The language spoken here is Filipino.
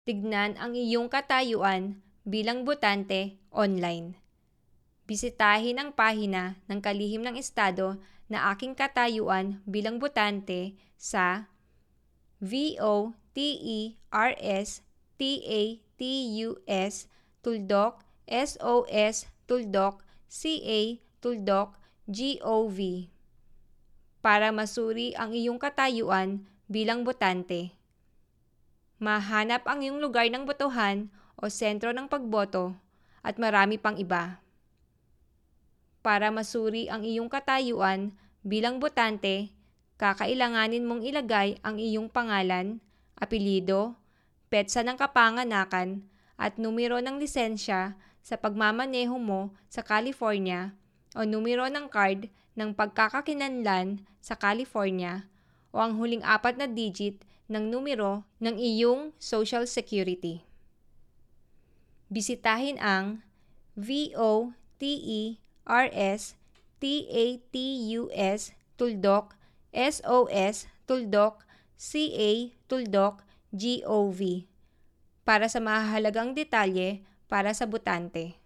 Tignan ang iyong katayuan bilang botante online. Bisitahin ang pahina ng kalihim ng estado na Aking Katayuan bilang Botante sa votersTERS.sos.ca.gov para masuri ang iyong katayuan bilang botante. Mahanap ang iyong lugar ng botohan o sentro ng pagboto at marami pang iba. Para masuri ang iyong katayuan bilang botante, kakailanganin mong ilagay ang iyong pangalan, apelyido, petsa ng kapanganakan, at numero ng lisensya sa pagmamaneho mo sa California o numero ng card ng pagkakakilanlan sa California o ang huling 4 na digit ng numero ng iyong Social Security. Bisitahin ang votersTERS.sos.ca.gov para sa mahahalagang detalye para sa botante.